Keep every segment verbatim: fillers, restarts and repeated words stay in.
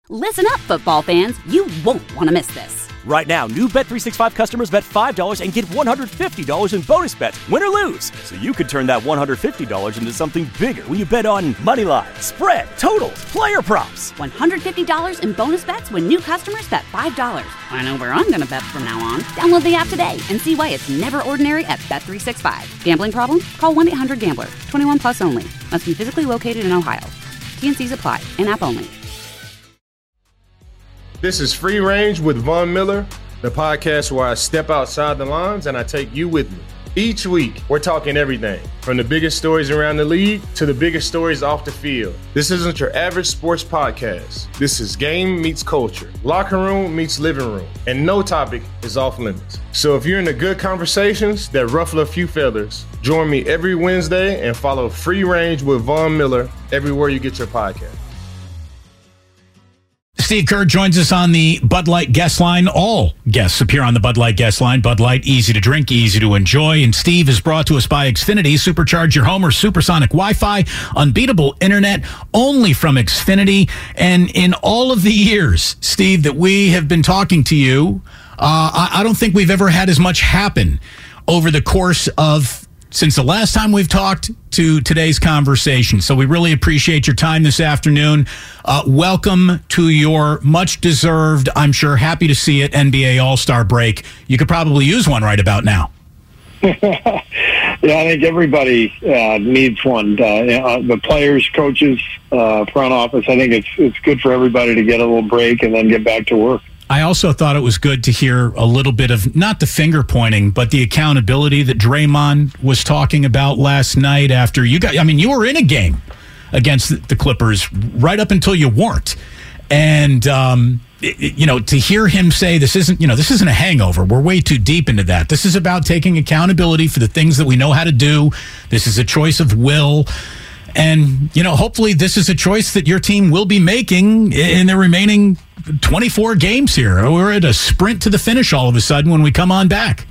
Listen up, football fans. You won't want to miss this. Right now, new Bet three sixty-five customers bet five dollars and get one hundred fifty dollars in bonus bets, win or lose. So you could turn that one hundred fifty dollars into something bigger when you bet on money line, spread, totals, player props. one hundred fifty dollars in bonus bets when new customers bet five dollars. I know where I'm going to bet from now on. Download the app today and see why it's never ordinary at Bet three sixty-five. Gambling problem? Call one eight hundred gambler. twenty-one plus only. Must be physically located in Ohio. T N Cs apply. In-app only. This is Free Range with Von Miller, the podcast where I step outside the lines and I take you with me. Each week, we're talking everything from the biggest stories around the league to the biggest stories off the field. This isn't your average sports podcast. This is game meets culture, locker room meets living room, and no topic is off limits. So if you're into good conversations that ruffle a few feathers, join me every Wednesday and follow Free Range with Von Miller everywhere you get your podcast. Steve Kerr joins us on the Bud Light guest line. All guests appear on the Bud Light guest line. Bud Light, easy to drink, easy to enjoy. And Steve is brought to us by Xfinity. Supercharge your home or supersonic Wi-Fi. Unbeatable internet only from Xfinity. And in all of the years, Steve, that we have been talking to you, uh, I, I don't think we've ever had as much happen over the course of since the last time we've talked to today's conversation. So we really appreciate your time this afternoon. Uh, welcome to your much-deserved, I'm sure happy to see it, N B A All-Star break. You could probably use one right about now. Yeah, I think everybody uh, needs one. Uh, the players, coaches, uh, front office, I think it's it's good for everybody to get a little break and then get back to work. I also thought it was good to hear a little bit of, not the finger pointing, but the accountability that Draymond was talking about last night after you got, I mean, you were in a game against the Clippers right up until you weren't. And, um, it, you know, to hear him say this isn't, you know, this isn't a hangover. We're way too deep into that. This is about taking accountability for the things that we know how to do. This is a choice of will. And, you know, hopefully this is a choice that your team will be making in the remaining twenty-four games here. We're at a sprint to the finish all of a sudden when we come on back.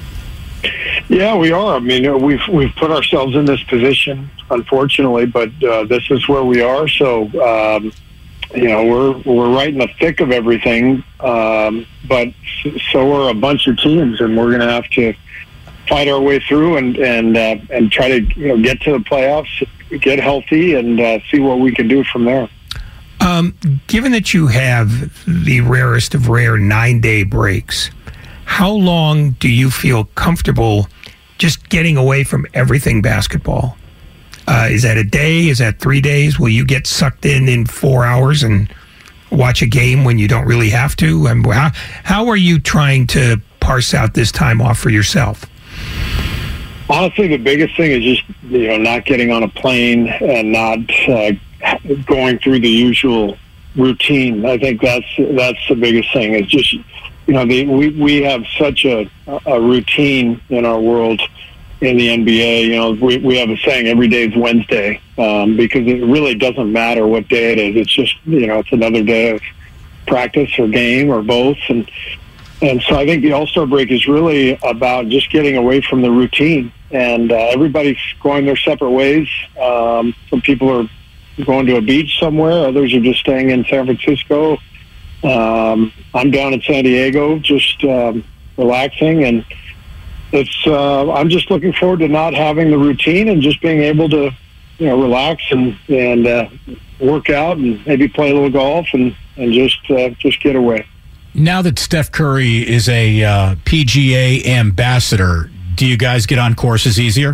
Yeah, we are. I mean, we've we've put ourselves in this position, unfortunately, but uh, this is where we are. So, um, you know, we're we're right in the thick of everything, um, but so are a bunch of teams, and we're going to have to fight our way through and and uh, and try to you know get to the playoffs, get healthy, and uh, see what we can do from there. Um, given that you have the rarest of rare nine-day breaks, how long do you feel comfortable just getting away from everything basketball? Uh, is that a day? Is that three days? Will you get sucked in in four hours and watch a game when you don't really have to? I mean, how, how are you trying to parse out this time off for yourself? Honestly, the biggest thing is just you know not getting on a plane and not uh, going through the usual routine. I think that's that's the biggest thing. Is just you know the, we we have such a a routine in our world in the N B A. You know we we have a saying every day is Wednesday um, because it really doesn't matter what day it is. It's just you know it's another day of practice or game or both and. And so I think the All-Star break is really about just getting away from the routine. And uh, everybody's going their separate ways. Um, some people are going to a beach somewhere. Others are just staying in San Francisco. Um, I'm down in San Diego just um, relaxing. And it's uh, I'm just looking forward to not having the routine and just being able to, you know, relax and, and uh, work out and maybe play a little golf and, and just uh, just get away. Now that Steph Curry is a uh, P G A ambassador, do you guys get on courses easier?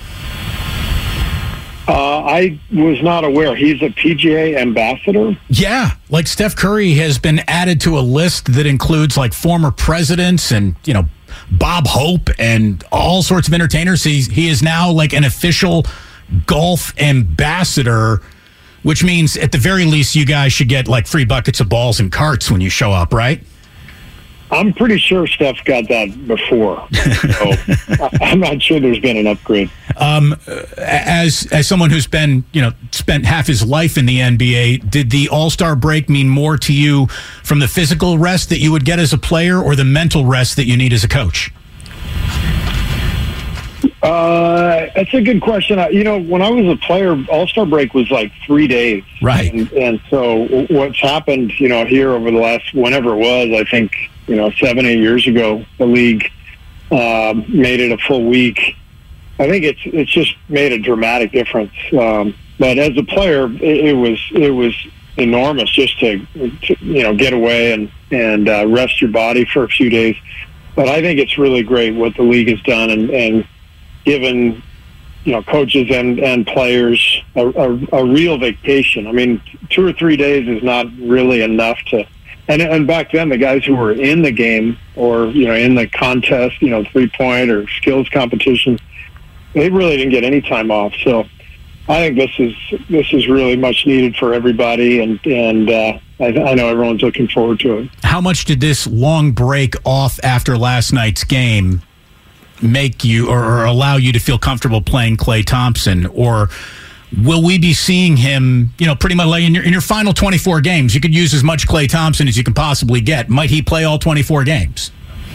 Uh, I was not aware. He's a P G A ambassador? Yeah. Like Steph Curry has been added to a list that includes like former presidents and, you know, Bob Hope and all sorts of entertainers. He, he is now like an official golf ambassador, which means at the very least you guys should get like free buckets of balls and carts when you show up, right? I'm pretty sure Steph got that before. So I'm not sure there's been an upgrade. Um, as as someone who's been, you know, spent half his life in the N B A, did the All-Star break mean more to you from the physical rest that you would get as a player or the mental rest that you need as a coach? Uh, that's a good question. I, you know, when I was a player, All-Star break was like three days. Right. And, and so what's happened, you know, here over the last, whenever it was, I think, you know, seven, eight years ago, the league uh, made it a full week. I think it's it's just made a dramatic difference. Um, but as a player, it, it was it was enormous just to, to you know, get away and, and uh, rest your body for a few days. But I think it's really great what the league has done and, and given, you know, coaches and, and players a, a, a real vacation. I mean, two or three days is not really enough to, and, and back then the guys who were in the game or, you know, in the contest, you know, three-point or skills competition, they really didn't get any time off. So I think this is, this is really much needed for everybody. And, and, uh, I, I know everyone's looking forward to it. How much did this long break off after last night's game make you or, or allow you to feel comfortable playing Klay Thompson? Or will we be seeing him, you know, pretty much like in your, in your final twenty-four games, you could use as much Klay Thompson as you can possibly get. Might he play all twenty-four games?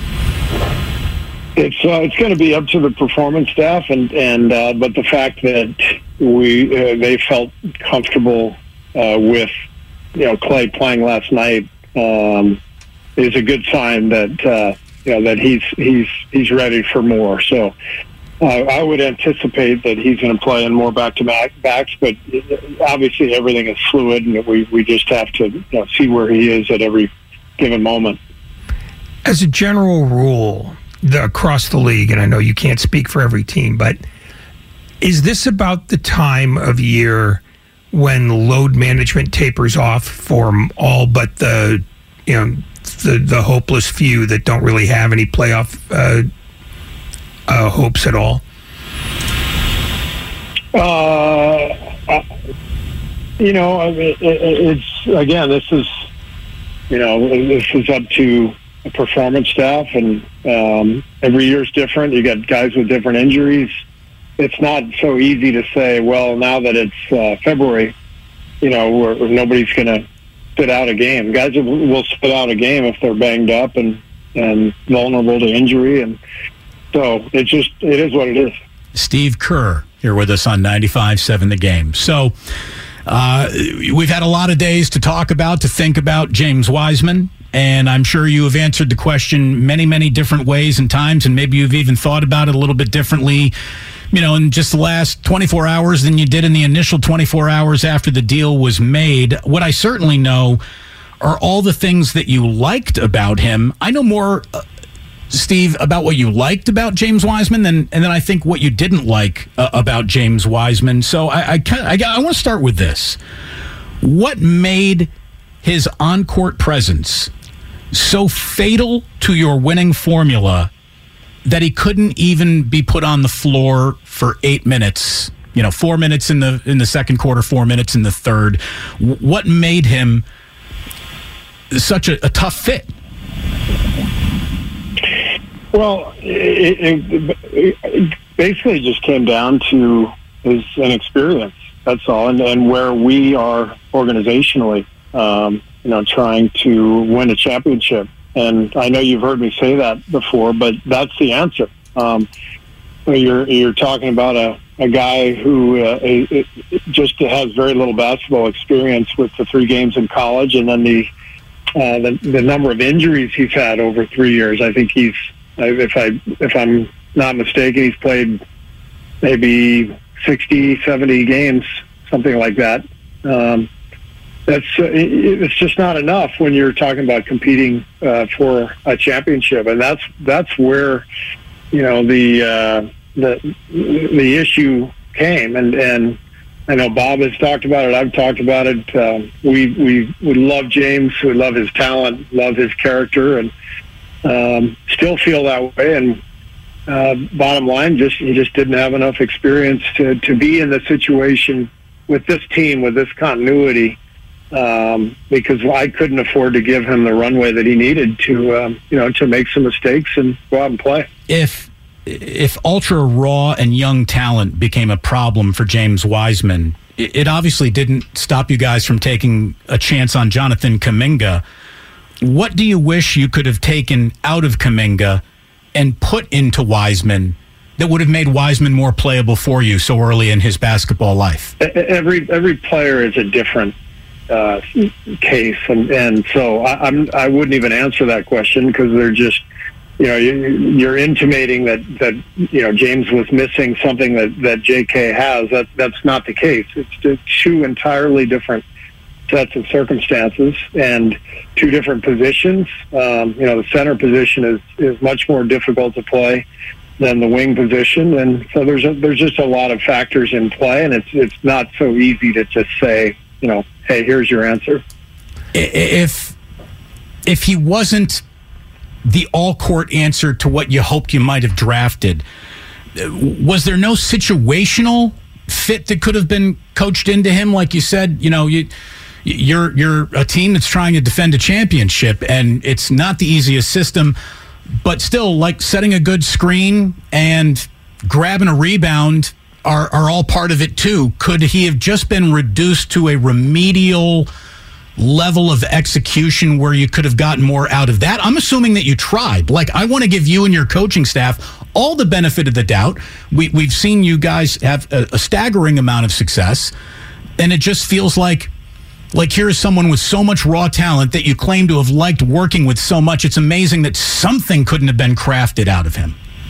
It's uh, it's going to be up to the performance staff, and and uh, but the fact that we uh, they felt comfortable uh, with, you know, Klay playing last night um, is a good sign that uh, you know that he's he's he's ready for more. So uh, I would anticipate that he's going to play in more back-to-back backs, but obviously everything is fluid, and we we just have to, you know, see where he is at every given moment. As a general rule, the, across the league, and I know you can't speak for every team, but is this about the time of year when load management tapers off for all but the, you know, the the hopeless few that don't really have any playoff uh, uh, hopes at all? Uh, you know, I mean, it, it's again, this is, you know, this is up to a performance staff, and um, every year's different. You got guys with different injuries. It's not so easy to say, well, now that it's uh, February, you know, where nobody's going to sit out a game. Guys will sit out a game if they're banged up and, and vulnerable to injury. And so it just, it is what it is. Steve Kerr here with us on ninety-five seven The Game. So uh, we've had a lot of days to talk about, to think about James Wiseman. And I'm sure you have answered the question many, many different ways and times, and maybe you've even thought about it a little bit differently, you know, in just the last twenty-four hours than you did in the initial twenty-four hours after the deal was made. What I certainly know are all the things that you liked about him. I know more, uh, Steve, about what you liked about James Wiseman than, and then I think what you didn't like uh, about James Wiseman. So I, I, I, I want to start with this. What made his on-court presence so fatal to your winning formula that he couldn't even be put on the floor for eight minutes? You know, four minutes in the in the second quarter, four minutes in the third. What made him such a, a tough fit? Well, it, it, it basically just came down to his inexperience. That's all, and, and where we are organizationally. Um, you know, trying to win a championship. And I know you've heard me say that before, but that's the answer. Um, you're you're talking about a, a guy who uh, it, it just has very little basketball experience with the three games in college, and then the, uh, the the number of injuries he's had over three years. I think he's, if I if I'm not mistaken, he's played maybe sixty, seventy games, something like that. Um, That's uh, it, it's just not enough when you're talking about competing uh, for a championship, and that's that's where, you know, the uh, the the issue came. And, and I know Bob has talked about it. I've talked about it. Um, we we we love James. We love his talent, love his character, and um, still feel that way. And uh, bottom line, just he just didn't have enough experience to to be in the situation with this team, with this continuity. Um, because I couldn't afford to give him the runway that he needed to, um, you know, to make some mistakes and go out and play. If if ultra raw and young talent became a problem for James Wiseman, it, it obviously didn't stop you guys from taking a chance on Jonathan Kuminga. What do you wish you could have taken out of Kuminga and put into Wiseman that would have made Wiseman more playable for you so early in his basketball life? Every every player is a different uh, case, and and so I, I'm I wouldn't even answer that question because they're just, you know, you're intimating that that you know James was missing something that that J K has. That that's not the case. It's two entirely different sets of circumstances and two different positions. Um, you know, the center position is is much more difficult to play than the wing position, and so there's a, there's just a lot of factors in play, and it's it's not so easy to just say, you know, hey, here's your answer. If if he wasn't the all-court answer to what you hoped you might have drafted, was there no situational fit that could have been coached into him? Like you said, you know, you you're you're a team that's trying to defend a championship, and it's not the easiest system. But still, like setting a good screen and grabbing a rebound are, are all part of it too. Could he have just been reduced to a remedial level of execution where you could have gotten more out of that? I'm assuming that you tried. Like, I want to give you and your coaching staff all the benefit of the doubt. We, we've seen you guys have a, a staggering amount of success, and it just feels like Like, here's someone with so much raw talent that you claim to have liked working with so much. It's amazing that something couldn't have been crafted out of him.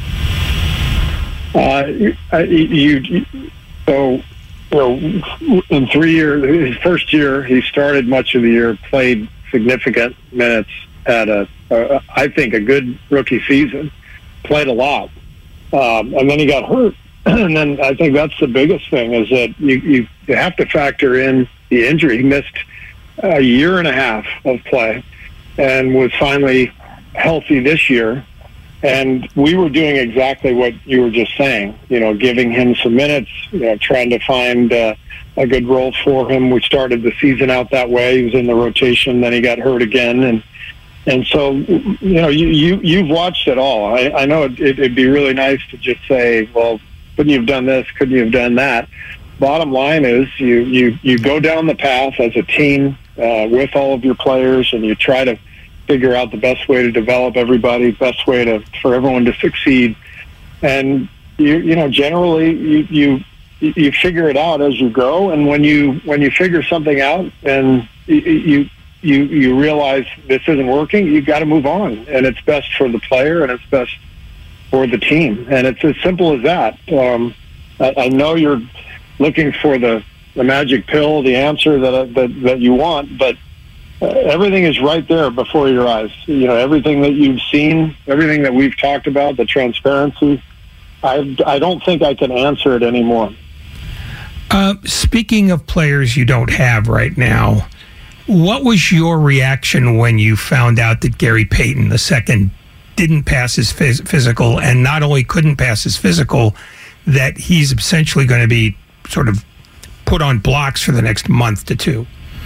Uh, you, you so, you know, in three years, his first year, he started much of the year, played significant minutes, had a, a I think, a good rookie season, played a lot, um, and then he got hurt. And then I think that's the biggest thing is that you, you, you have to factor in the injury. He missed a year and a half of play and was finally healthy this year. And we were doing exactly what you were just saying, you know, giving him some minutes, you know, trying to find uh, a good role for him. We started the season out that way. He was in the rotation, then he got hurt again. And and so, you know, you, you, you've watched it all. I, I know it, it'd be really nice to just say, well, couldn't you have done this? Couldn't you have done that? Bottom line is you, you, you go down the path as a team uh, with all of your players, and you try to figure out the best way to develop everybody, best way to for everyone to succeed. And you you know generally you you you figure it out as you go. And when you when you figure something out and you you you realize this isn't working, you've got to move on. And it's best for the player, and it's best for the team. And it's as simple as that. Um, I, I know you're looking for the, the magic pill, the answer that, that that you want, but uh, everything is right there before your eyes. You know, everything that you've seen, everything that we've talked about, the transparency, I, I don't think I can answer it anymore. Uh, speaking of players you don't have right now, what was your reaction when you found out that Gary Payton the second didn't pass his phys- physical, and not only couldn't pass his physical, that he's essentially going to be sort of put on blocks for the next month to two?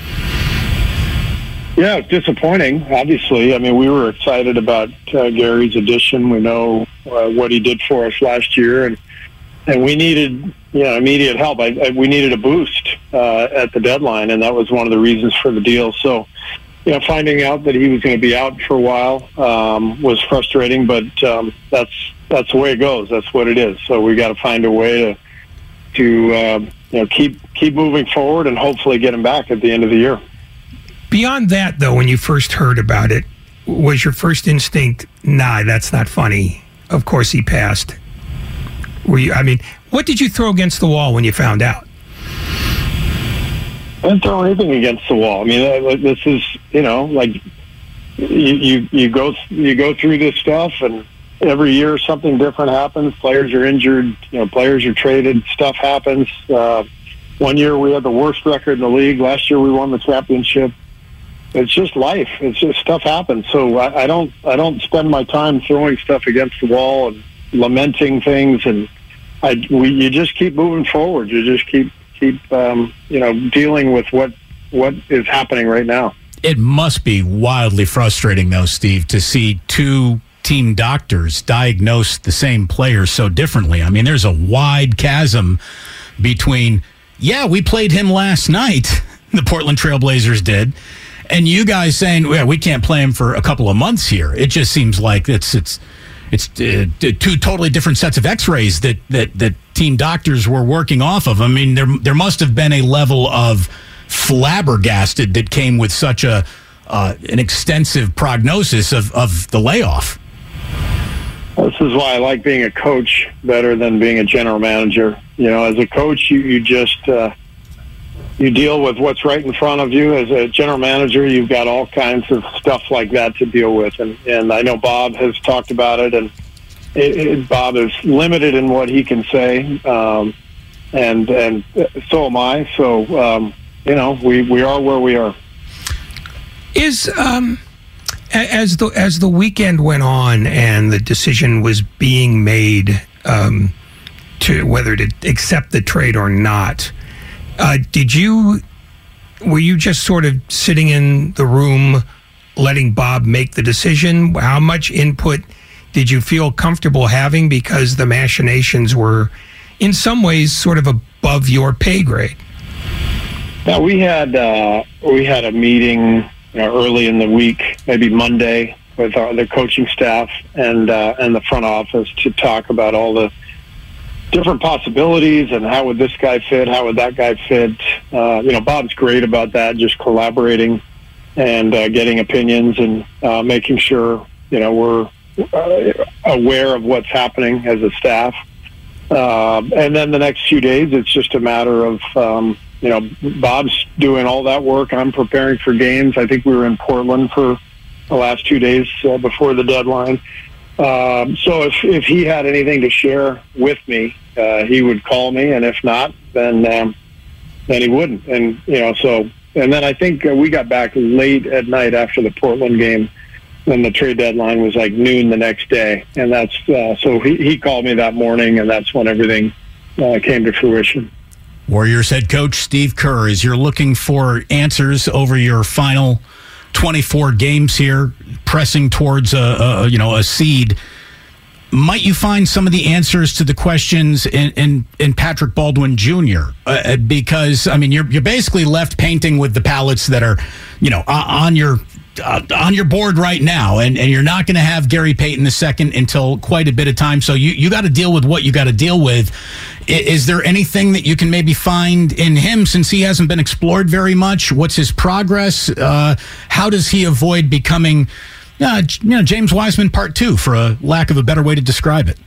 Yeah, it's disappointing, obviously. I mean, we were excited about uh, Gary's addition. We know uh, what he did for us last year, and and we needed you know, immediate help. I, I, we needed a boost uh, at the deadline, and that was one of the reasons for the deal. So, you know, finding out that he was going to be out for a while um, was frustrating, but um, that's that's the way it goes. That's what it is. So we got to find a way to to uh, you know keep keep moving forward and hopefully get him back at the end of the year. Beyond that, though, when you first heard about it, was your first instinct, nah, that's not funny? Of course he passed. Were you? I mean, what did you throw against the wall when you found out? I didn't throw anything against the wall. I mean, this is, you know, like you, you you go you go through this stuff, and every year something different happens. Players are injured, you know, players are traded, stuff happens. Uh, one year we had the worst record in the league. Last year we won the championship. It's just life. It's just stuff happens. So I, I don't I don't spend my time throwing stuff against the wall and lamenting things. And I we you just keep moving forward. You just keep keep um, you know dealing with what what is happening right now. It must be wildly frustrating, though, Steve, to see two team doctors diagnose the same player so differently. I mean, there's a wide chasm between, yeah, we played him last night, the Portland Trailblazers did, and you guys saying, yeah, we can't play him for a couple of months here. It just seems like it's it's it's uh, two totally different sets of X-rays that, that that team doctors were working off of. I mean, there there must have been a level of flabbergasted that came with such a uh, an extensive prognosis of, of the layoff. This is why I like being a coach better than being a general manager. You know, as a coach, you, you just uh, you deal with what's right in front of you. As a general manager, you've got all kinds of stuff like that to deal with. And, and I know Bob has talked about it, and it, it, Bob is limited in what he can say, um, and and so am I. So, um, you know, we, we are where we are. Is... Um As the as the weekend went on and the decision was being made um, to whether to accept the trade or not, uh, did you were you just sort of sitting in the room, letting Bob make the decision? How much input did you feel comfortable having, because the machinations were, in some ways, sort of above your pay grade? Now we had uh, we had a meeting, you know, early in the week, maybe Monday, with our, the coaching staff and uh, and the front office to talk about all the different possibilities and how would this guy fit, how would that guy fit. Uh, you know, Bob's great about that, just collaborating and uh, getting opinions and uh, making sure, you know, we're uh, aware of what's happening as a staff. Uh, and then the next few days, it's just a matter of, um, you know, Bob's doing all that work. I'm preparing for games. I think we were in Portland for the last two days uh, before the deadline. Um, so if, if he had anything to share with me, uh, he would call me, and if not, then um, then he wouldn't. And you know, so and then I think uh, we got back late at night after the Portland game, when the trade deadline was like noon the next day, and that's uh, so he he called me that morning, and that's when everything uh, came to fruition. Warriors head coach Steve Kerr, as you're looking for answers over your final twenty-four games here, pressing towards a, a you know a seed, might you find some of the answers to the questions in in, in Patrick Baldwin Junior? Uh, because I mean, you're you're basically left painting with the palettes that are, you know, on your uh, on your board right now, and, and you're not going to have Gary Payton the second until quite a bit of time. So you you got to deal with what you got to deal with. Is there anything that you can maybe find in him, since he hasn't been explored very much? What's his progress? Uh, how does he avoid becoming, uh, you know, James Wiseman part two, for a lack of a better way to describe it?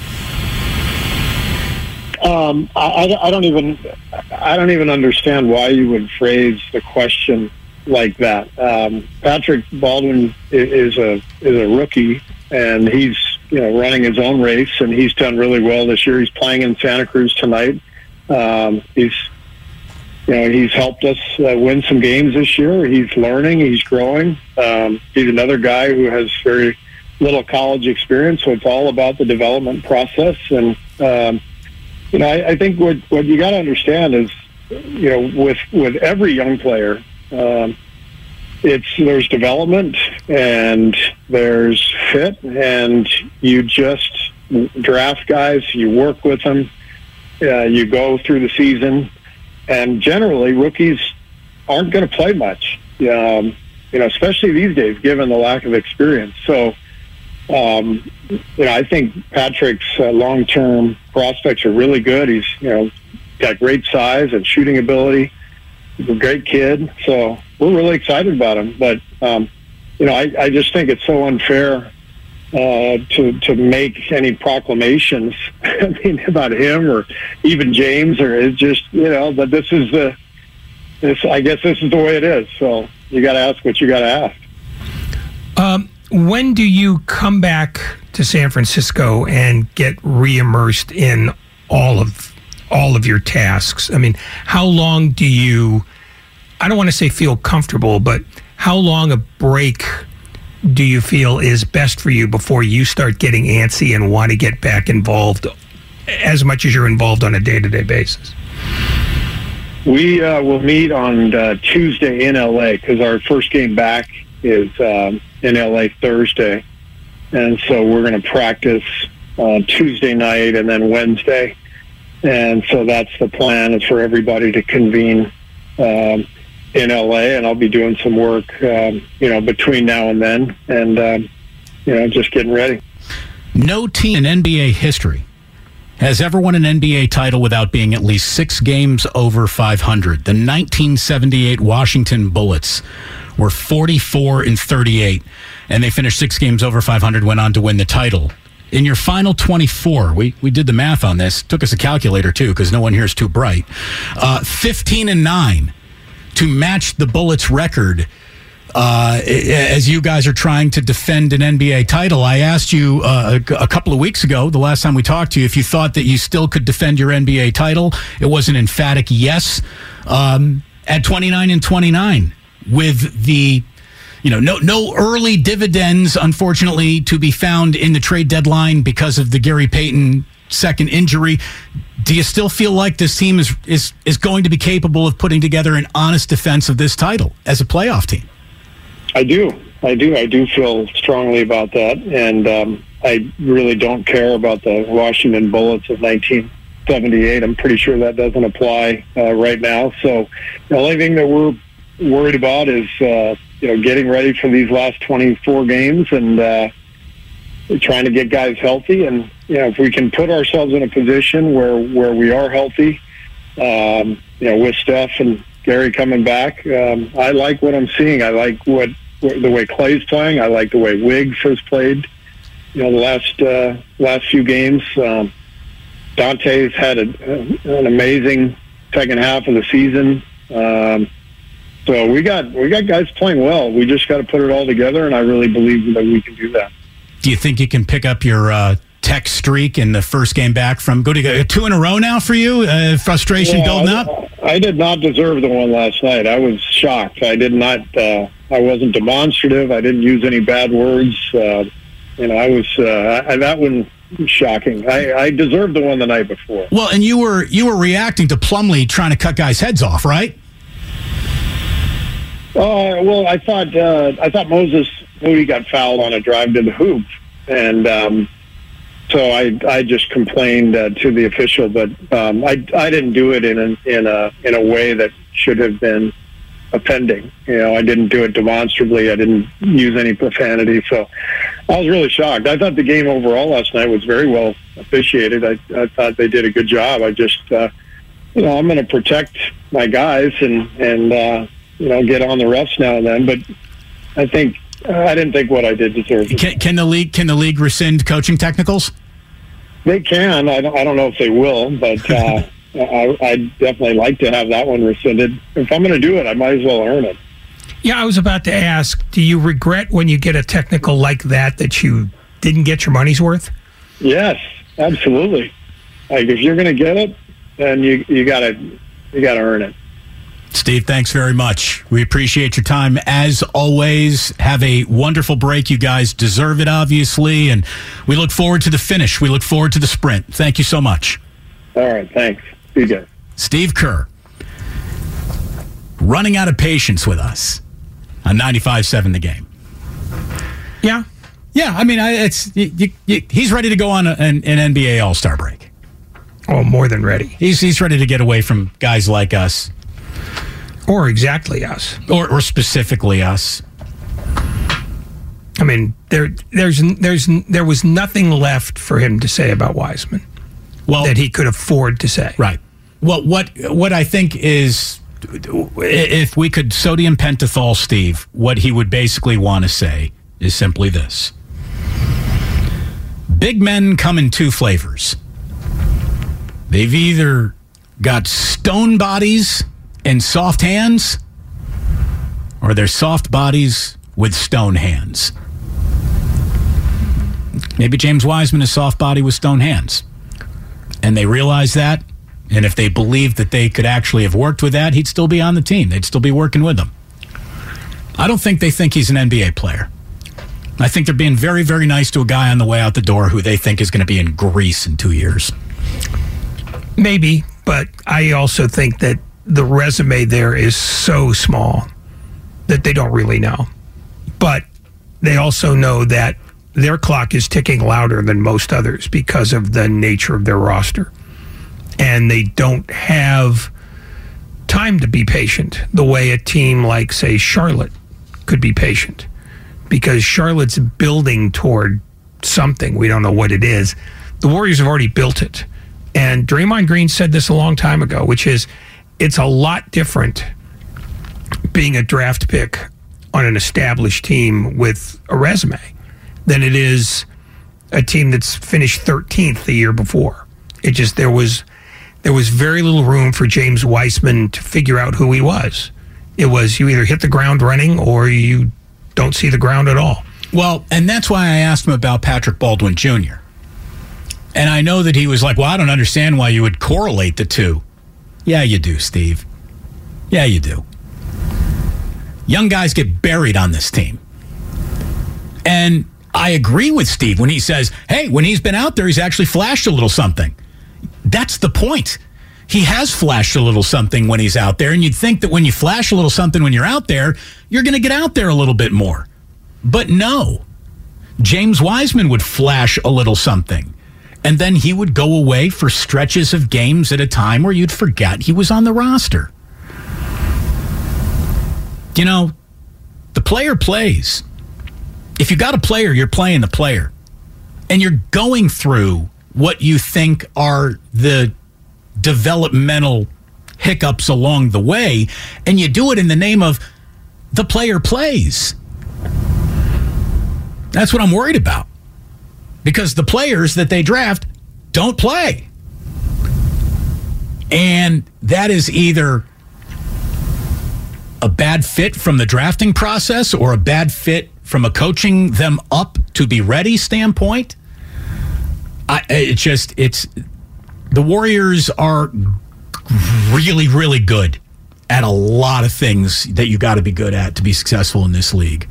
Um, I, I don't even I don't even understand why you would phrase the question like that. Um, Patrick Baldwin is a is a rookie, and he's, you know, running his own race, and he's done really well this year. He's playing in Santa Cruz tonight. Um, he's, you know, he's helped us uh, win some games this year. He's learning, he's growing. Um, he's another guy who has very little college experience, so it's all about the development process. And um, you know, I, I think what what you got to understand is, you know, with with every young player, um, it's there's development and there's fit, and you just draft guys, you work with them, uh, you go through the season, and generally rookies aren't going to play much, um, you know, especially these days given the lack of experience. So, um, you know, I think Patrick's uh, long-term prospects are really good. He's, you know, got great size and shooting ability. He's a great kid, so we're really excited about him. But, um, you know, I, I just think it's so unfair uh, to to make any proclamations, I mean, about him or even James, or it's just, you know, but this is the, this, I guess this is the way it is. So you got to ask what you got to ask. Um, when do you come back to San Francisco and get re-immersed in all of all of your tasks? I mean, how long do you, I don't want to say feel comfortable, but how long a break do you feel is best for you before you start getting antsy and want to get back involved as much as you're involved on a day-to-day basis? We uh, will meet on uh, Tuesday in L A, because our first game back is um, in L A Thursday. And so we're going to practice uh, Tuesday night and then Wednesday. And so that's the plan, is for everybody to convene um, in L A, and I'll be doing some work, um, you know, between now and then, and, um, you know, just getting ready. No team in N B A history has ever won an N B A title without being at least six games over five hundred. The nineteen seventy-eight Washington Bullets were forty-four and thirty-eight, and they finished six games over five hundred, went on to win the title. In your final twenty-four, we, we did the math on this. Took us a calculator, too, because no one here is too bright. Uh, fifteen and nine to match the Bullets' record. Uh, as you guys are trying to defend an N B A title, I asked you uh, a, a couple of weeks ago, the last time we talked to you, if you thought that you still could defend your N B A title. It was an emphatic yes. Um, at twenty-nine and twenty-nine, with the, you know, no no early dividends, unfortunately, to be found in the trade deadline because of the Gary Payton second injury. Do you still feel like this team is is is going to be capable of putting together an honest defense of this title as a playoff team? I do. I do. I do feel strongly about that. And um, I really don't care about the Washington Bullets of nineteen seventy-eight. I'm pretty sure that doesn't apply uh, right now. So the only thing that we're worried about is, uh, you know, getting ready for these last twenty-four games and uh, trying to get guys healthy. And, you know, if we can put ourselves in a position where, where we are healthy, um, you know, with Steph and Gary coming back, um, I like what I'm seeing. I like what, what the way Clay's playing. I like the way Wiggs has played. You know, the last uh, last few games, um, Dante's had a, an amazing second half of the season. Um, so we got we got guys playing well. We just got to put it all together, and I really believe that we can do that. Do you think you can pick up your uh, tech streak in the first game back from go to two in a row now for you? Uh, frustration yeah, building I, up? I did not deserve the one last night. I was shocked. I did not. Uh, I wasn't demonstrative. I didn't use any bad words. Uh, you know, I was. Uh, I, that one was shocking. I, I deserved the one the night before. Well, and you were you were reacting to Plumlee trying to cut guys' heads off, right? Uh, well, I thought uh, I thought Moses Moody got fouled on a drive to the hoop, and um, so I I just complained uh, to the official, but um, I I didn't do it in a, in a in a way that should have been offending. You know, I didn't do it demonstrably. I didn't use any profanity, so I was really shocked. I thought the game overall last night was very well officiated. I I thought they did a good job. I just uh, you know I'm going to protect my guys and and. Uh, you know, get on the refs now and then, but I think uh, I didn't think what I did deserved. Can, can the league can the league rescind coaching technicals? They can. I don't, I don't know if they will, but uh, I, I'd definitely like to have that one rescinded. If I'm going to do it, I might as well earn it. Yeah, I was about to ask, do you regret when you get a technical like that that you didn't get your money's worth? Yes, absolutely. Like if you're going to get it, then you you got to you got to earn it. Steve, thanks very much. We appreciate your time. As always, have a wonderful break. You guys deserve it, obviously, and we look forward to the finish. We look forward to the sprint. Thank you so much. All right, thanks. See you guys. Steve Kerr, running out of patience with us on ninety-five seven The Game. Yeah. Yeah, I mean, I, it's you, you, you, he's ready to go on an, an N B A All-Star break. Oh, more than ready. He's, he's ready to get away from guys like us. Or exactly us. Or, or specifically us. I mean, there, there's, there's, there was nothing left for him to say about Wiseman well, that he could afford to say. Right. Well, what what I think is, if we could sodium pentothal Steve, what he would basically want to say is simply this. Big men come in two flavors. They've either got stone bodies and soft hands, or they're soft bodies with stone hands. Maybe James Wiseman is soft body with stone hands. And they realize that, and if they believed that they could actually have worked with that, he'd still be on the team. They'd still be working with them. I don't think they think he's an N B A player. I think they're being very, very nice to a guy on the way out the door who they think is going to be in Greece in two years. Maybe, but I also think that the resume there is so small that they don't really know. But they also know that their clock is ticking louder than most others because of the nature of their roster. And they don't have time to be patient the way a team like, say, Charlotte could be patient. Because Charlotte's building toward something. We don't know what it is. The Warriors have already built it. And Draymond Green said this a long time ago, which is it's a lot different being a draft pick on an established team with a resume than it is a team that's finished thirteenth the year before. It just, there was there was very little room for James Wiseman to figure out who he was. It was you either hit the ground running or you don't see the ground at all. Well, and that's why I asked him about Patrick Baldwin Junior And I know that he was like, well, I don't understand why you would correlate the two. Yeah, you do, Steve. Yeah, you do. Young guys get buried on this team. And I agree with Steve when he says, hey, when he's been out there, he's actually flashed a little something. That's the point. He has flashed a little something when he's out there, and you'd think that when you flash a little something when you're out there, you're going to get out there a little bit more. But no. James Wiseman would flash a little something, and then he would go away for stretches of games at a time where you'd forget he was on the roster. You know, the player plays. If you got a player, you're playing the player. And you're going through what you think are the developmental hiccups along the way, and you do it in the name of the player plays. That's what I'm worried about. Because the players that they draft don't play. And that is either a bad fit from the drafting process or a bad fit from a coaching them up to be ready standpoint. I, it just, it's, the Warriors are really, really good at a lot of things that you got to be good at to be successful in this league.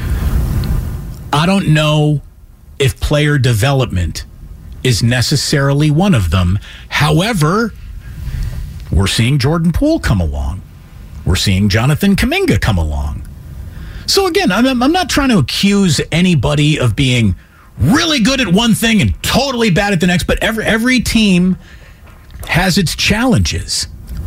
I don't know if player development is necessarily one of them. However, we're seeing Jordan Poole come along. We're seeing Jonathan Kuminga come along. So again, I'm, I'm not trying to accuse anybody of being really good at one thing and totally bad at the next, but every every team has its challenges.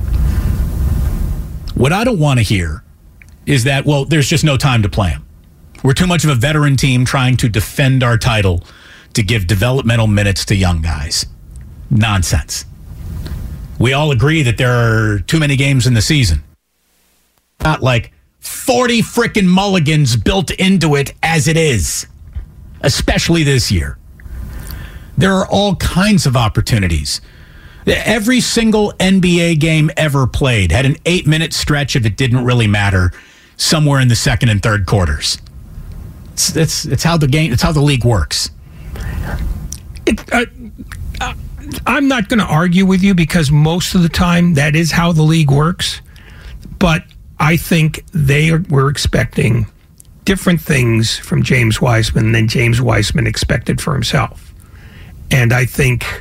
What I don't want to hear is that, well, there's just no time to play them. We're too much of a veteran team trying to defend our title to give developmental minutes to young guys. Nonsense. We all agree that there are too many games in the season. Not like forty frickin' mulligans built into it as it is, especially this year. There are all kinds of opportunities. Every single N B A game ever played had an eight-minute stretch if it didn't really matter, somewhere in the second and third quarters. It's it's, it's how the game, it's how the league works. It, uh, uh, I'm not going to argue with you because most of the time that is how the league works. But I think they are, were expecting different things from James Wiseman than James Wiseman expected for himself. And I think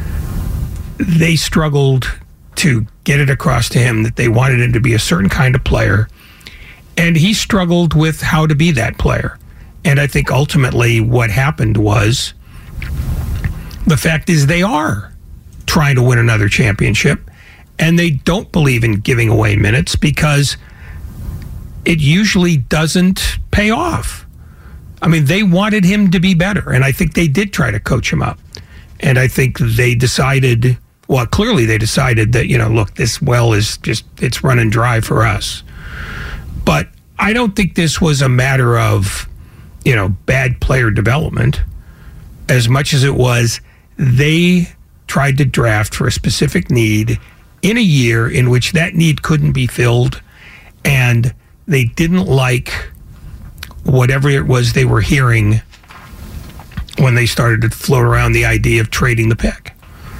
they struggled to get it across to him that they wanted him to be a certain kind of player. And he struggled with how to be that player. And I think ultimately what happened was the fact is they are trying to win another championship. And they don't believe in giving away minutes because it usually doesn't pay off. I mean, they wanted him to be better, and I think they did try to coach him up. And I think they decided, well, clearly they decided that, you know, look, this well is just, it's running dry for us. But I don't think this was a matter of, you know, bad player development as much as it was they tried to draft for a specific need in a year in which that need couldn't be filled, and they didn't like whatever it was they were hearing when they started to float around the idea of trading the pick.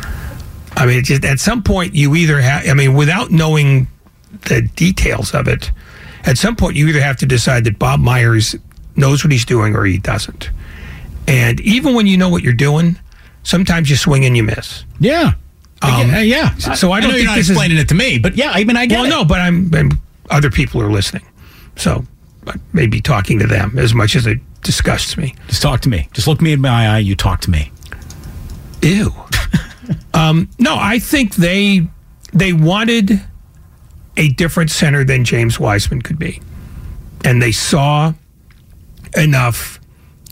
I mean, it just at some point you either have, I mean, without knowing the details of it, at some point you either have to decide that Bob Myers knows what he's doing or he doesn't. And even when you know what you're doing, sometimes you swing and you miss. Yeah. Um, uh, yeah. So I don't I know think you're not this explaining is, it to me, but yeah, I mean, I get well, it. no, but I'm, I'm other people are listening, so I may be talking to them as much as it disgusts me. Just talk to me. Just look me in my eye. You talk to me. Ew. um, no, I think they they wanted a different center than James Wiseman could be, and they saw enough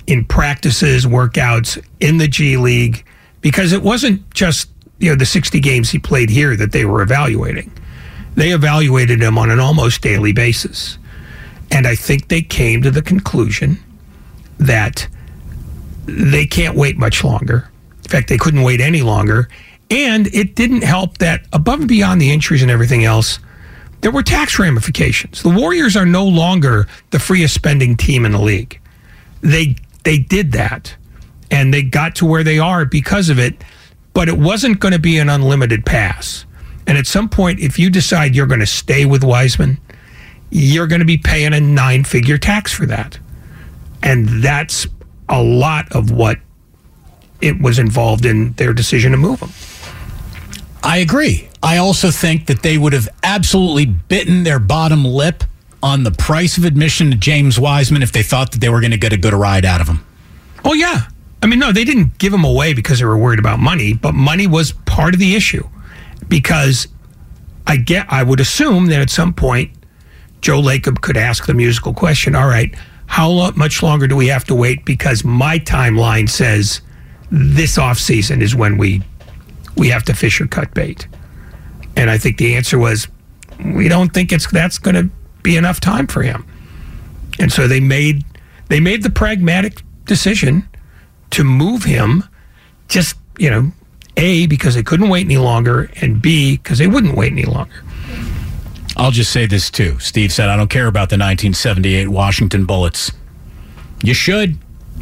in practices, workouts, in the G League, because it wasn't just, you know, the sixty games he played here that they were evaluating. They evaluated him on an almost daily basis. And I think they came to the conclusion that they can't wait much longer. In fact, they couldn't wait any longer. And it didn't help that above and beyond the injuries and everything else, there were tax ramifications. The Warriors are no longer the freest spending team in the league. They they did that, and they got to where they are because of it, but it wasn't going to be an unlimited pass. And at some point, if you decide you're going to stay with Wiseman, you're going to be paying a nine-figure tax for that. And that's a lot of what it was involved in their decision to move him. I agree. I also think that they would have absolutely bitten their bottom lip on the price of admission to James Wiseman if they thought that they were going to get a good ride out of him. Oh, yeah. I mean, no, they didn't give him away because they were worried about money, but money was part of the issue. Because I get, I would assume that at some point, Joe Lacob could ask the musical question, all right, how lo- much longer do we have to wait? Because my timeline says this offseason is when we we have to fish or cut bait. And I think the answer was, we don't think it's that's going to be enough time for him. And so they made they made the pragmatic decision to move him, just, you know, A, because they couldn't wait any longer, and B, because they wouldn't wait any longer. I'll just say this too. Steve said, I don't care about the nineteen seventy-eight Washington Bullets. You should.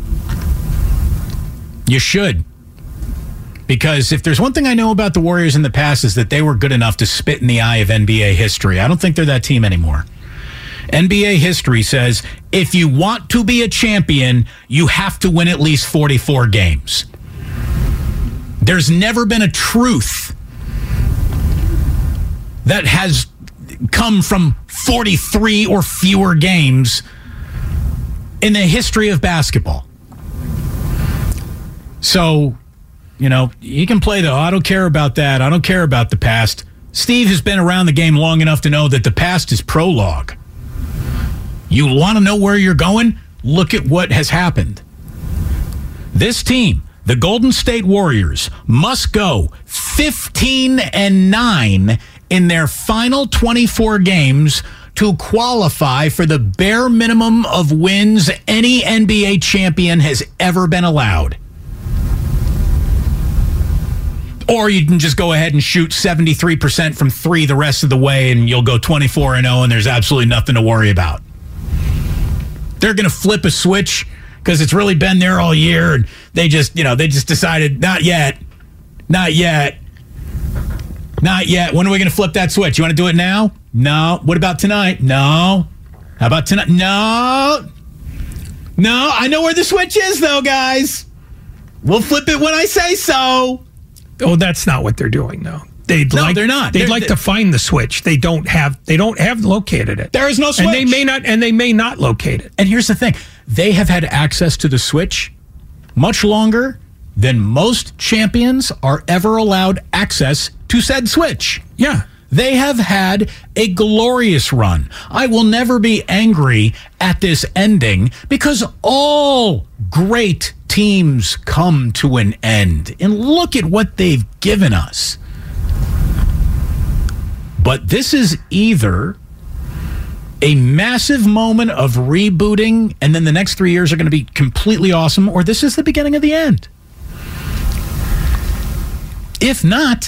You should. Because if there's one thing I know about the Warriors in the past is that they were good enough to spit in the eye of N B A history. I don't think they're that team anymore. N B A history says if you want to be a champion, you have to win at least forty-four games. There's never been a truth that has come from forty-three or fewer games in the history of basketball. So, you know, you can play the, oh, I don't care about that. I don't care about the past. Steve has been around the game long enough to know that the past is prologue. You want to know where you're going? Look at what has happened. This team, the Golden State Warriors, must go fifteen and nine in their final twenty-four games to qualify for the bare minimum of wins any N B A champion has ever been allowed. Or you can just go ahead and shoot seventy-three percent from three the rest of the way and you'll go twenty-four and oh and there's absolutely nothing to worry about. They're going to flip a switch because it's really been there all year and they just, you know, they just decided not yet. Not yet. Not yet. When are we going to flip that switch? You want to do it now? No. What about tonight? No. How about tonight? No. No. I know where the switch is though, guys. We'll flip it when I say so. Oh, that's not what they're doing, though. They'd no, like, they're not. They'd they're, like they're, to find the switch. They don't have. They don't have located it. There is no switch, and they may not. And they may not locate it. And here's the thing: they have had access to the switch much longer than most champions are ever allowed access to said switch. Yeah. They have had a glorious run. I will never be angry at this ending because all great teams come to an end. And look at what they've given us. But this is either a massive moment of rebooting and then the next three years are going to be completely awesome, or this is the beginning of the end. If not,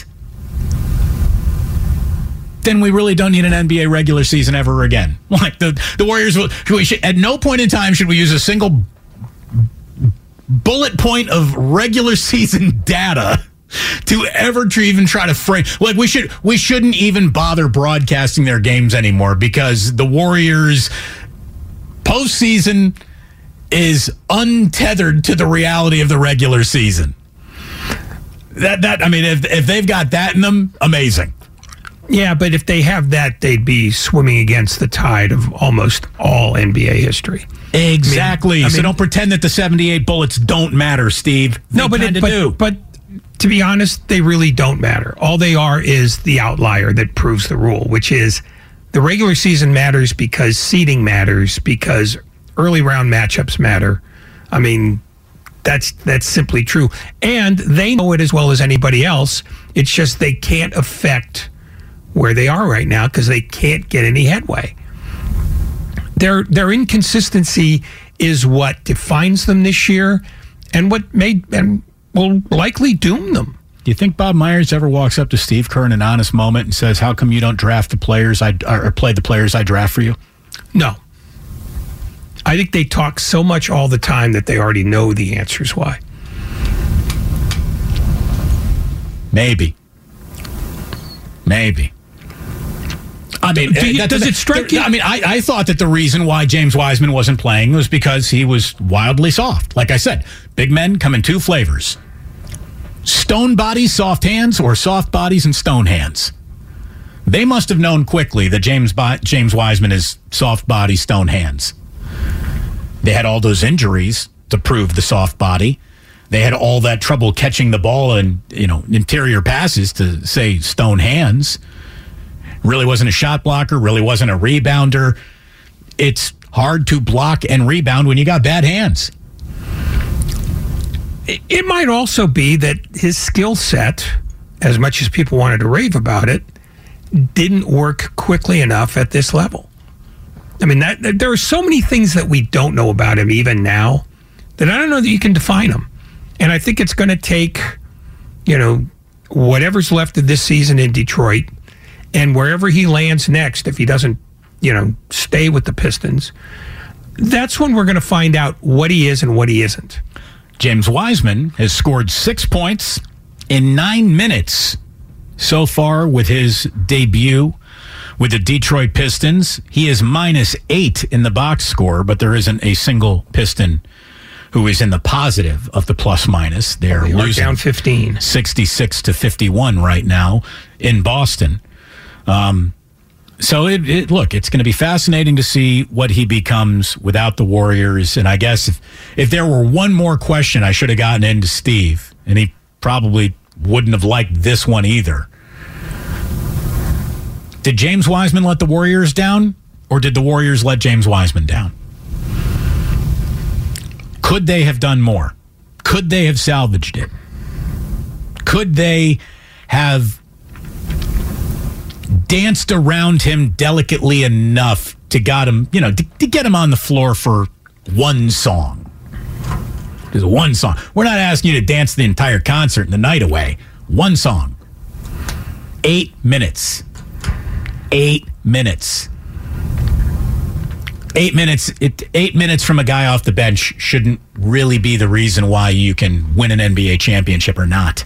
then we really don't need an N B A regular season ever again. Like the, the Warriors will, we should, at no point in time should we use a single bullet point of regular season data to ever to even try to frame. Like we should we shouldn't even bother broadcasting their games anymore because the Warriors postseason is untethered to the reality of the regular season. That that I mean, if if they've got that in them, amazing. Yeah, but if they have that, they'd be swimming against the tide of almost all N B A history. Exactly. I mean, I so mean, don't pretend that the seventy-eight Bullets don't matter, Steve. They no, but it, but, do. but to be honest, they really don't matter. All they are is the outlier that proves the rule, which is the regular season matters because seeding matters, because early round matchups matter. I mean, that's that's simply true. And they know it as well as anybody else. It's just they can't affect where they are right now because they can't get any headway. Their their inconsistency is what defines them this year and what made and will likely doom them. Do you think Bob Myers ever walks up to Steve Kerr in an honest moment and says, how come you don't draft the players I or play the players I draft for you? No. I think they talk so much all the time that they already know the answers why. Maybe. Maybe. I mean, Do you, that, does that, it strike you? I mean, I, I thought that the reason why James Wiseman wasn't playing was because he was wildly soft. Like I said, big men come in two flavors. Stone bodies, soft hands, or soft bodies and stone hands. They must have known quickly that James Bo- James Wiseman is soft body, stone hands. They had all those injuries to prove the soft body. They had all that trouble catching the ball in, you know, interior passes to say stone hands. Really wasn't a shot blocker, really wasn't a rebounder. It's hard to block and rebound when you got bad hands. It might also be that his skill set, as much as people wanted to rave about it, didn't work quickly enough at this level. I mean, that, there are so many things that we don't know about him even now that I don't know that you can define him. And I think it's going to take, you know, whatever's left of this season in Detroit and wherever he lands next, if he doesn't, you know, stay with the Pistons, that's when we're going to find out what he is and what he isn't. James Wiseman has scored six points in nine minutes so far with his debut with the Detroit Pistons. He is minus eight in the box score, but there isn't a single Piston who is in the positive of the plus minus. They're they losing down fifteen, sixty-six to fifty-one right now in Boston. Um, so it, it look, it's going to be fascinating to see what he becomes without the Warriors. And I guess if, if there were one more question I should have gotten into Steve, and he probably wouldn't have liked this one either. Did James Wiseman let the Warriors down, or did the Warriors let James Wiseman down? Could they have done more? Could they have salvaged it? Could they have danced around him delicately enough to got him, you know, to, to get him on the floor for one song? There's one song. We're not asking you to dance the entire concert and the night away. One song. Eight minutes. Eight minutes. Eight minutes. It, eight minutes from a guy off the bench shouldn't really be the reason why you can win an N B A championship or not.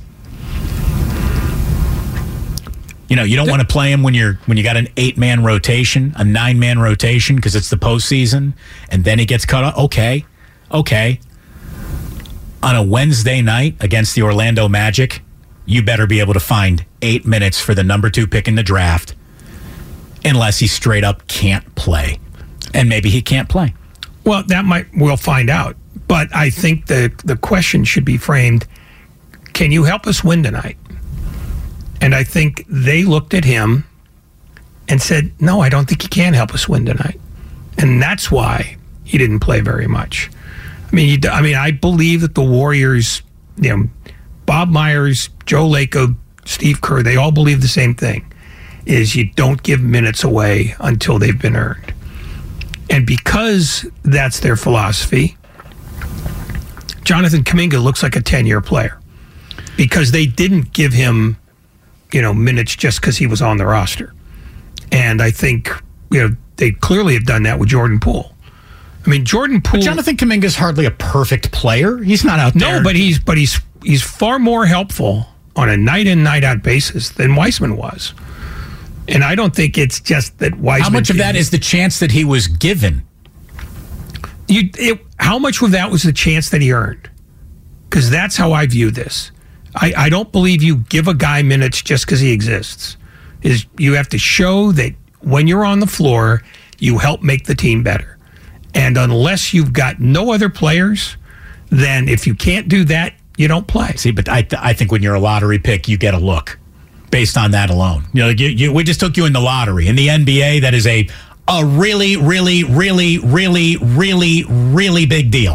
You know, you don't want to play him when you're when you got an eight-man rotation, a nine-man rotation, because it's the postseason, and then he gets cut off. Okay, okay. On a Wednesday night against the Orlando Magic, you better be able to find eight minutes for the number two pick in the draft, unless he straight up can't play. And maybe he can't play. Well, that might, we'll find out. But I think the, the question should be framed, can you help us win tonight? And I think they looked at him and said, no, I don't think he can help us win tonight. And that's why he didn't play very much. I mean, you, I mean, I believe that the Warriors, you know, Bob Myers, Joe Lacob, Steve Kerr, they all believe the same thing, is you don't give minutes away until they've been earned. And because that's their philosophy, Jonathan Kuminga looks like a ten-year player because they didn't give him, you know, minutes just because he was on the roster. And I think, you know, they clearly have done that with Jordan Poole. I mean, Jordan Poole. But Jonathan Kuminga is hardly a perfect player. He's not out there. No, but he's but he's he's far more helpful on a night in, night out basis than Wiseman was. And I don't think it's just that Wiseman. How much of that is the chance that he was given? You, it, how much of that was the chance that he earned? Because that's how I view this. I, I don't believe you give a guy minutes just because he exists. Is you have to show that when you're on the floor, you help make the team better. And unless you've got no other players, then if you can't do that, you don't play. See, but I, th- I think when you're a lottery pick, you get a look based on that alone. You know, you, you, we just took you in the lottery. In the N B A, that is a a really, really, really, really, really, really big deal.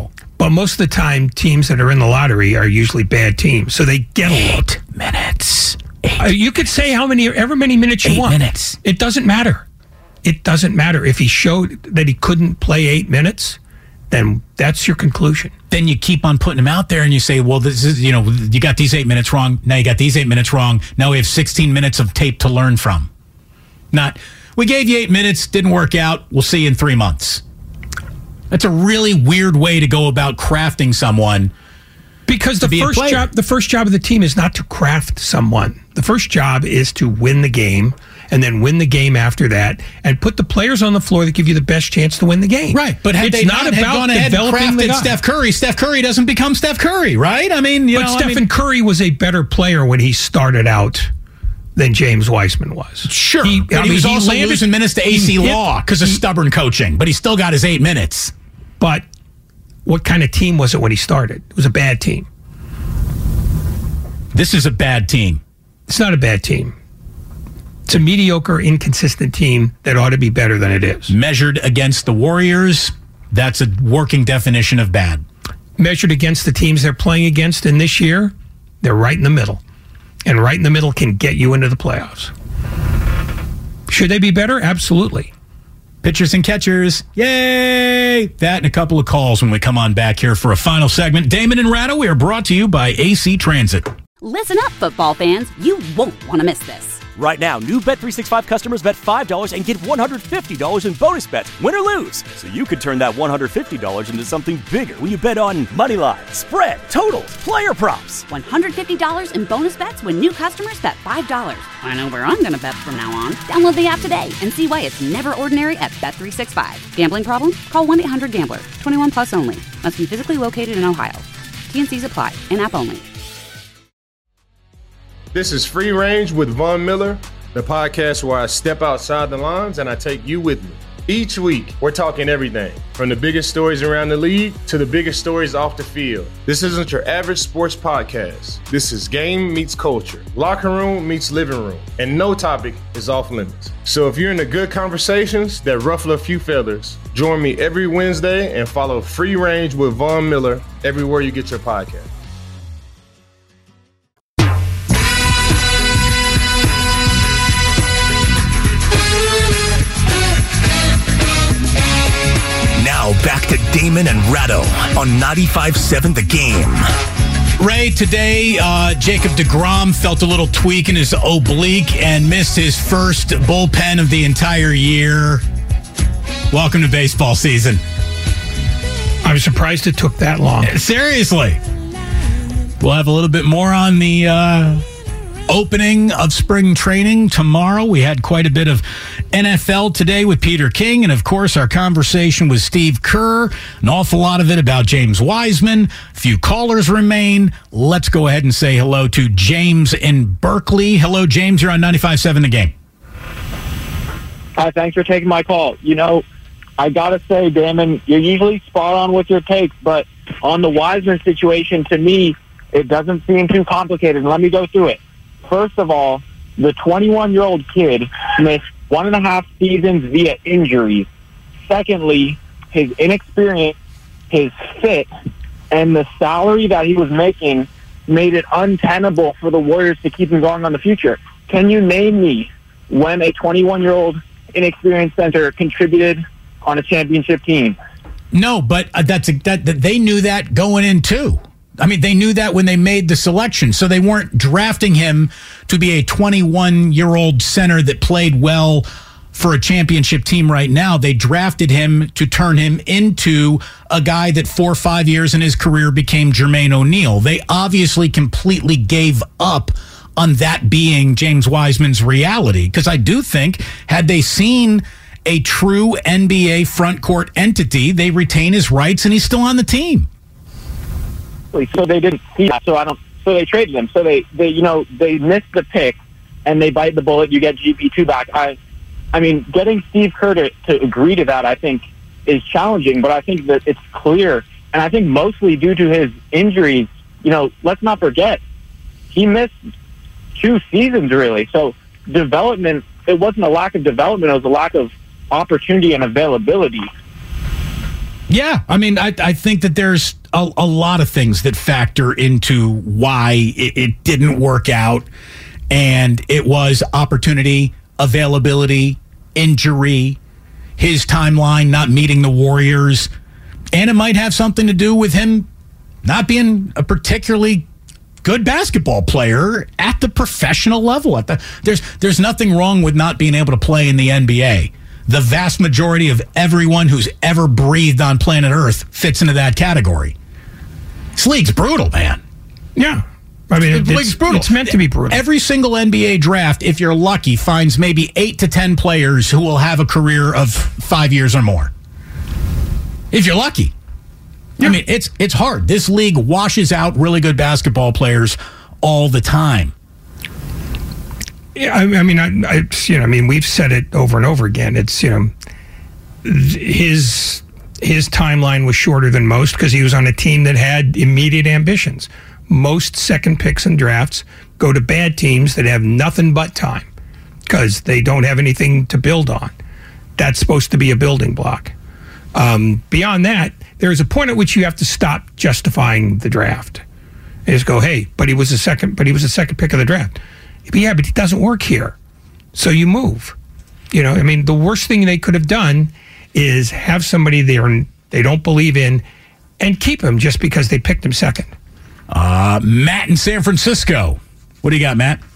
Well, most of the time, teams that are in the lottery are usually bad teams, so they get a look. Eight minutes. Eight. Uh, you could say how many, ever many minutes you Eight want. minutes. It doesn't matter. It doesn't matter. If he showed that he couldn't play eight minutes, then that's your conclusion. Then you keep on putting him out there and you say, well, this is, you know, you got these eight minutes wrong. Now you got these eight minutes wrong. Now we have sixteen minutes of tape to learn from. Not, we gave you eight minutes, didn't work out. We'll see you in three months. That's a really weird way to go about crafting someone. Because the be a first player. job, the first job of the team is not to craft someone. The first job is to win the game, and then win the game after that, and put the players on the floor that give you the best chance to win the game. Right, but had it's they not not about gone ahead and developing the crafted guy. Steph Curry, Steph Curry doesn't become Steph Curry, right? I mean, you But know, I Stephen mean, Curry was a better player when he started out than James Wiseman was. sure, He, but I he mean, was also landed- losing minutes to A C he hit- Law because of he- stubborn coaching, but he still got his eight minutes. But what kind of team was it when he started? It was a bad team. This is a bad team. It's not a bad team. It's a mediocre, inconsistent team that ought to be better than it is. Measured against the Warriors, that's a working definition of bad. Measured against the teams they're playing against in this year, they're right in the middle. And right in the middle can get you into the playoffs. Should they be better? Absolutely. Pitchers and catchers, yay! That and a couple of calls when we come on back here for a final segment. Damon and Ratto, we are brought to you by A C Transit. Listen up, football fans. You won't want to miss this. Right now, new Bet three sixty-five customers bet five dollars and get one hundred fifty dollars in bonus bets, win or lose. So you could turn that one hundred fifty dollars into something bigger when you bet on money line, spread, totals, player props. one hundred fifty dollars in bonus bets when new customers bet five dollars. I know where I'm going to bet from now on. Download the app today and see why it's never ordinary at Bet three sixty-five. Gambling problem? Call one eight hundred gambler. twenty-one plus only. Must be physically located in Ohio. T N Cs apply. In-app only. This is Free Range with Von Miller, the podcast where I step outside the lines and I take you with me. Each week, we're talking everything from the biggest stories around the league to the biggest stories off the field. This isn't your average sports podcast. This is game meets culture, locker room meets living room, and no topic is off limits. So if you're into good conversations that ruffle a few feathers, join me every Wednesday and follow Free Range with Von Miller everywhere you get your podcast. Now back to Damon and Ratto on ninety-five seven The Game. Ray, today, uh, Jacob deGrom felt a little tweak in his oblique and missed his first bullpen of the entire year. Welcome to baseball season. I was surprised it took that long. Seriously. We'll have a little bit more on the uh, opening of spring training tomorrow. We had quite a bit of N F L today with Peter King, and of course our conversation with Steve Kerr, an awful lot of it about James Wiseman. A few callers remain. Let's go ahead and say hello to James in Berkeley. Hello, James. You're on ninety-five seven The Game. Hi, thanks for taking my call. You know, I got to say, Damon, you're usually spot on with your takes, but on the Wiseman situation, to me, it doesn't seem too complicated. Let me go through it. First of all, the twenty-one-year-old kid missed one and a half seasons via injuries. Secondly, his inexperience, his fit, and the salary that he was making made it untenable for the Warriors to keep him going on the future. Can you name me when a twenty-one-year-old inexperienced center contributed on a championship team? No, but uh, that's a, that, that they knew that going in too. I mean, they knew that when they made the selection, so they weren't drafting him to be a twenty-one-year-old center that played well for a championship team right now. They drafted him to turn him into a guy that four or five years in his career became Jermaine O'Neal. They obviously completely gave up on that being James Wiseman's reality, because I do think had they seen a true N B A front court entity, they retain his rights and he's still on the team. So they didn't see that. So I don't. So they traded him. So they, they, you know, they missed the pick, and they bite the bullet. You get G P two back. I, I mean, getting Steve Kerr to, to agree to that, I think, is challenging. But I think that it's clear, and I think mostly due to his injuries. You know, let's not forget, he missed two seasons really. So development. It wasn't a lack of development. It was a lack of opportunity and availability. Yeah, I mean, I, I think that there's a, a lot of things that factor into why it, it didn't work out, and it was opportunity, availability, injury, his timeline not meeting the Warriors, and it might have something to do with him not being a particularly good basketball player at the professional level. At the there's there's nothing wrong with not being able to play in the N B A. The vast majority of everyone who's ever breathed on planet Earth fits into that category. This league's brutal, man. Yeah. I mean, it, it's, brutal. It's meant to be brutal. Every single N B A draft, if you're lucky, finds maybe eight to ten players who will have a career of five years or more. If you're lucky. Yeah. I mean, it's it's hard. This league washes out really good basketball players all the time. Yeah, I, I mean, I, I, you know, I mean, we've said it over and over again. It's, you know, his his timeline was shorter than most because he was on a team that had immediate ambitions. Most second picks in drafts go to bad teams that have nothing but time because they don't have anything to build on. That's supposed to be a building block. Um, beyond that, there is a point at which you have to stop justifying the draft. And just go, hey, but he was a second, but he was a second pick of the draft. But yeah, but it doesn't work here. So you move. You know, I mean, the worst thing they could have done is have somebody there they don't believe in and keep him just because they picked him second. Uh, Matt in San Francisco. What do you got, Matt?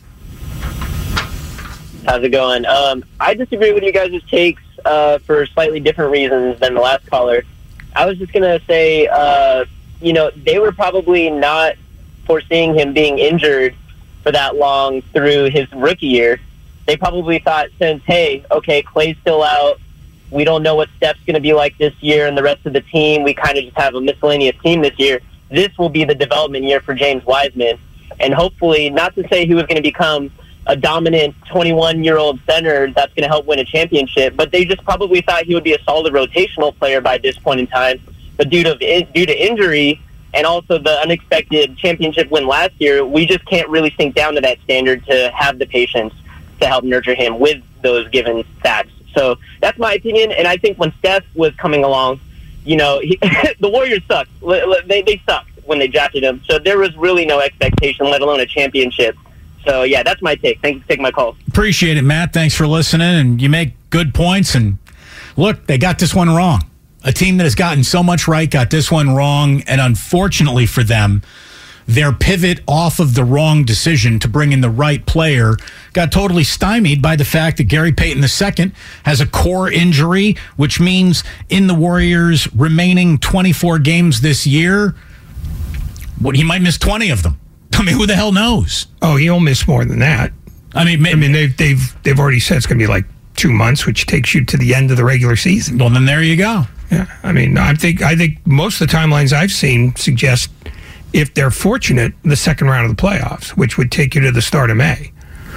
How's it going? Um, I disagree with you guys' takes uh, for slightly different reasons than the last caller. I was just going to say, uh, you know, they were probably not foreseeing him being injured for that long through his rookie year. They probably thought since, hey, okay, Clay's still out. We don't know what Steph's going to be like this year and the rest of the team. We kind of just have a miscellaneous team this year. This will be the development year for James Wiseman. And hopefully, not to say he was going to become a dominant twenty-one-year-old center that's going to help win a championship, but they just probably thought he would be a solid rotational player by this point in time. But due to due to injury and also the unexpected championship win last year, we just can't really sink down to that standard to have the patience to help nurture him with those given facts. So that's my opinion, and I think when Steph was coming along, you know, he, the Warriors sucked. They, they sucked when they drafted him, so there was really no expectation, let alone a championship. So, yeah, that's my take. Thank you for taking my call. Appreciate it, Matt. Thanks for listening, and you make good points. And look, they got this one wrong. A team that has gotten so much right got this one wrong, and unfortunately for them, their pivot off of the wrong decision to bring in the right player got totally stymied by the fact that Gary Payton the Second has a core injury, which means in the Warriors' remaining twenty-four games this year, what he might miss twenty of them. I mean, who the hell knows? Oh, he'll miss more than that. I mean, I mean, they've they've they've already said it's going to be like two months, which takes you to the end of the regular season. Well, then there you go. Yeah, I mean, I think I think most of the timelines I've seen suggest, if they're fortunate, the second round of the playoffs, which would take you to the start of May.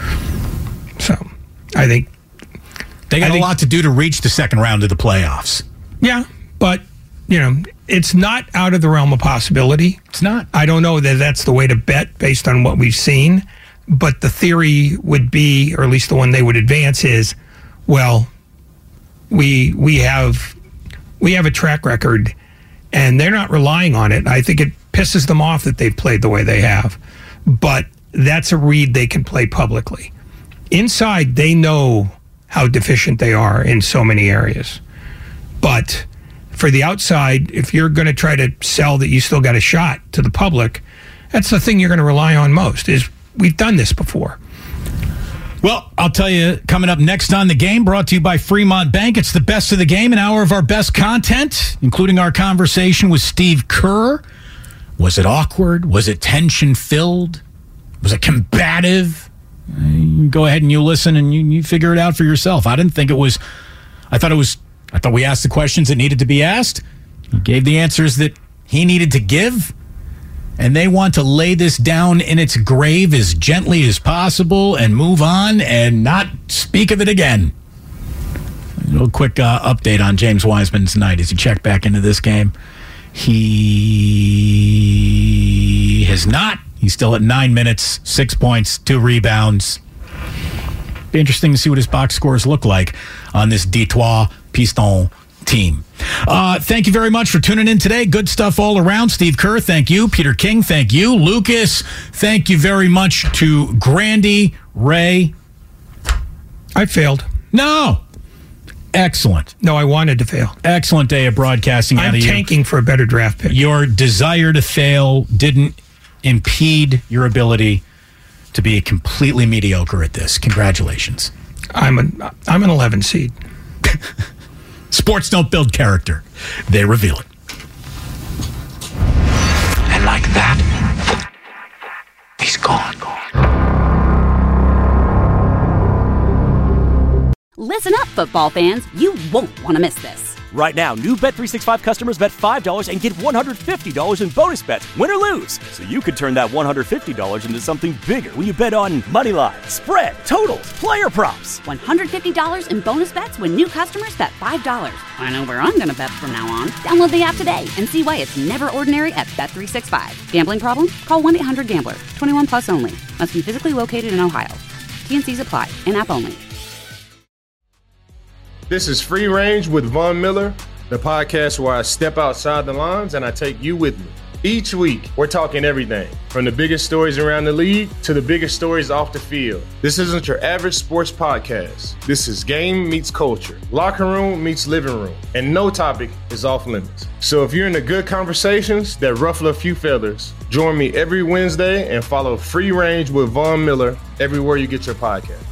So, I think they got I think, a lot to do to reach the second round of the playoffs. Yeah, but you know, it's not out of the realm of possibility. It's not. I don't know that that's the way to bet based on what we've seen, but the theory would be, or at least the one they would advance is, well, we we have we have a track record, and they're not relying on it. I think it pisses them off that they've played the way they have, but that's a read they can play publicly. Inside, they know how deficient they are in so many areas, but for the outside, if you're going to try to sell that you still got a shot to the public, that's the thing you're going to rely on most, is we've done this before. Well, I'll tell you, coming up next on The Game, brought to you by Fremont Bank. It's the best of the game, an hour of our best content, including our conversation with Steve Kerr. Was it awkward? Was it tension-filled? Was it combative? You go ahead and you listen and you, you figure it out for yourself. I didn't think it was... I thought it was... I thought we asked the questions that needed to be asked. He gave the answers that he needed to give. And they want to lay this down in its grave as gently as possible and move on and not speak of it again. A little quick uh, update on James Wiseman tonight as he checked back into this game. He has not. He's still at nine minutes, six points, two rebounds. Be interesting to see what his box scores look like on this Detroit Pistons team. Uh, thank you very much for tuning in today. Good stuff all around. Steve Kerr, thank you. Peter King, thank you. Lucas, thank you very much to Grandy, Ray. I failed. No. Excellent. No, I wanted to fail. Excellent day of broadcasting I'm out of you. I'm tanking for a better draft pick. Your desire to fail didn't impede your ability to be completely mediocre at this. Congratulations. I'm an I'm an eleven seed. Sports don't build character. They reveal it. And like that, he's gone. Listen up, football fans. You won't want to miss this. Right now, new Bet three sixty-five customers bet five dollars and get one hundred fifty dollars in bonus bets, win or lose. So you could turn that one hundred fifty dollars into something bigger when you bet on money line, spread, totals, player props. one hundred fifty dollars in bonus bets when new customers bet five dollars. I know where I'm going to bet from now on. Download the app today and see why it's never ordinary at Bet three sixty-five. Gambling problem? Call one eight hundred gambler. twenty-one plus only. Must be physically located in Ohio. T N Cs apply. In-app only. This is Free Range with Von Miller, the podcast where I step outside the lines and I take you with me. Each week, we're talking everything from the biggest stories around the league to the biggest stories off the field. This isn't your average sports podcast. This is game meets culture, locker room meets living room, and no topic is off limits. So if you're into good conversations that ruffle a few feathers, join me every Wednesday and follow Free Range with Von Miller everywhere you get your podcast.